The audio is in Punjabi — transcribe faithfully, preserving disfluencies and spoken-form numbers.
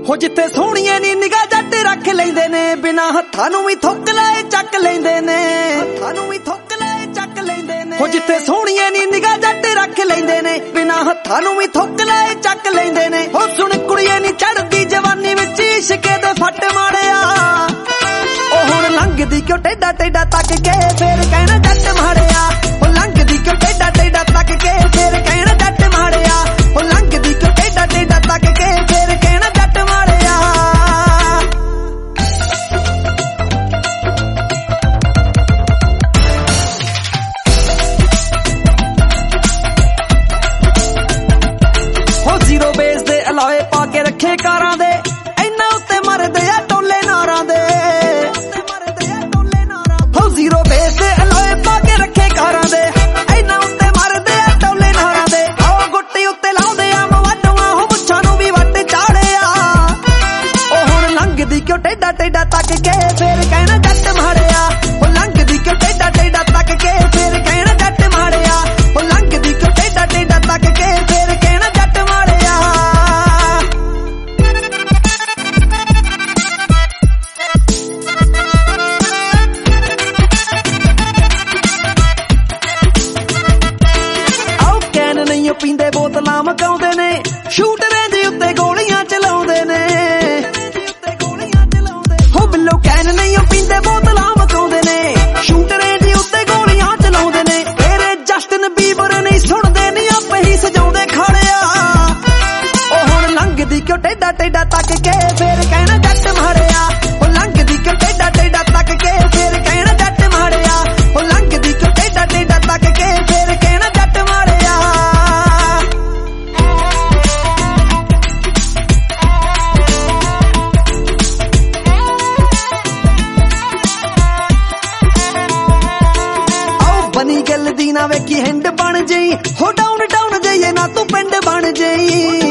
ਹੋ ਜਿੱਥੇ ਸੋਹਣੀਆਂ ਨੀ ਨਿਗਾਹ ਜੱਟ ਰੱਖ ਲੈਂਦੇ ਨੇ, ਬਿਨਾ ਹੱਥਾਂ ਨੂੰ ਵੀ ਥੁੱਕ ਲਾਏ ਚੱਕ ਲੈਂਦੇ ਨੇ, ਹੱਥਾਂ ਨੂੰ ਵੀ ਥੁੱਕ ਲਾਏ ਚੱਕ ਲੈਂਦੇ ਨੇ। ਹੋ ਜਿੱਥੇ ਸੋਹਣੀਆਂ ਨੀ ਨਿਗਾਹ ਜੱਟ ਰੱਖ ਲੈਂਦੇ ਨੇ, ਬਿਨਾ ਹੱਥਾਂ ਨੂੰ ਵੀ ਥੁੱਕ ਲਾਏ ਚੱਕ ਲੈਂਦੇ ਨੇ। ਹੋ ਸੁਣ ਕੁੜੀਏ ਨੀ ਚੜਦੀ ਜਵਾਨੀ ਵਿੱਚ ਇਸ਼ਕੇ ਦੇ ਫੱਟ ਮਾਰਿਆ, ਉਹ ਹੁਣ ਲੰਘਦੀ ਕਿਉਂ ਟੇਡਾ ਟੇਡਾ ਤੱਕ ਕੇ ਫੇਰ ਕਹਿਣਾ ਜੱਟ ਮਾਰਿਆ। ਉਹ ਲੰਘਦੀ ਕਿਉਂ ਟੇਡਾ ਟੇਡਾ ਤੱਕ ਕੇ ਫੇਰ ਕਹਿਣਾ ਜੱਟ ਮਾਰਿਆ। ਉਹ ਲੰਘਦੀ ਕਿਉਂ ਟੇਡਾ ਟੇਡਾ ਤੱਕ ਕੇ ਫੇਰ ਕਹਿਣਾ ਜੱਟ ਮਾਰਿਆ। ਹੋ ਜ਼ੀਰੋ ਬੇਸ ਦੇ ਅਲਾਵੇ ਪਾ ਕੇ ਰੱਖੇ ਕਾਰਾਂ ਦੇ, ਇੰਨਾ ਉੱਤੇ ਮਰਦੇ ਆ ਟੋਲੇ ਨਾਰਾਂ ਦੇ। ਹੋ ਜ਼ੀਰੋ ਬੇਸ ਦੇ ਅਲਾਵੇ ਪਾ ਕੇ ਰੱਖੇ ਕਾਰਾਂ ਦੇ, ਇੰਨਾ ਉੱਤੇ ਮਰਦੇ ਆ ਟੋਲੇ ਨਾਰਾਂ ਦੇ। ਆਓ ਗੁੱਟੀ ਉੱਤੇ ਲਾਉਂਦੇ ਆ ਮਵਾਟੂਆਂ, ਹੋ ਮੁੱਛਾਂ ਨੂੰ ਵੀ ਵੱਟ ਚਾੜਿਆ। ਉਹ ਹੁਣ ਲੰਘਦੀ ਕਿਉਂ ਟੇਡਾ ਟੇਡਾ ਤੱਕ ਕੇ ਫੇਰ ਕਹਿਣਾ ਜੱਟ ਮਾਰਿਆ। ਉਹ ਲੰਘਦੀ ਕਿਉਂ ਟੇਡਾ ਟੇਡਾ ਤੱਕ ਕੇ ਫੇਰ ਕਹਿਣਾ ਜੱਟ ਮਾਰਿਆ। ਉਹ ਲੰਘਦੀ ਕਿਉਂ ਟੇਡਾ ਟੇਡਾ ਤੱਕ ਕੇ ਫੇਰ ਕਹਿਣਾ ਜੱਟ ਮਾਰਿਆ। ਆਓ ਕੈਨ ਨਹੀਂ ਪੀਂਦੇ ਬੋਤਲਾਂ ਮਕਾਉਂਦੇ ਨੇ, ਸ਼ੂਟ ਰੇਂਜ ਉੱਤੇ ਗੋਲੀਆਂ ਚਲਾਉਂਦੇ ਨੇ। ਹੋ ਬਿੱਲੋ ਕੈਨ ਨਹੀਂ ਪੀਂਦੇ ਬੋਤਲਾਂ ਮਕਾਉਂਦੇ ਨੇ, ਸ਼ੂਟ ਰੇਂਜ ਉੱਤੇ ਗੋਲੀਆਂ ਚਲਾਉਂਦੇ ਨੇ। ਤੇਰੇ ਜਸਟਨ ਬੀਬਰ ਨਹੀਂ ਸੁਣਦੇ ਨੀ ਆਪੇ ਹੀ ਸਜਾਉਂਦੇ ਖੜਿਆ। ਉਹ ਹੁਣ ਲੰਘਦੀ ਕਿਉਂ ਟੇਡਾ ਟੇਡਾ ਤੱਕ ਕੇ ਫੇਰ ਕਹਿਣਾ ਜੱਟ ਮਾਰਿਆ। ਉਹ ਲੰਘਦੀ ਕਿਉਂ ਟੇਡਾ ਟੇਡਾ ਤੱਕ ਕੇ ਫੇਰ ਕਹਿਣਾ ਜੱਟ ਮਾਰਿਆ। ਉਹ ਲੰਘਦੀ ਕਿਉਂ ਟੇਡਾ ਟੇਡਾ ਤੱਕ ਕੇ ਫੇਰ ਕਹਿਣਾ ਜੱਟ ਮਾਰਿਆ। ਆਓ ਬਣੀ ਗੱਲ ਦੀ ਨਾ ਵੇਖੀ ਹਿੰਡ ਬਣ ਜਈ, ਹੋ ਡਾਊਨ ਡਾਊਨ ਜਾਈਏ ਨਾ ਤੂੰ ਪਿੰਡ ਬਣ ਜਈ।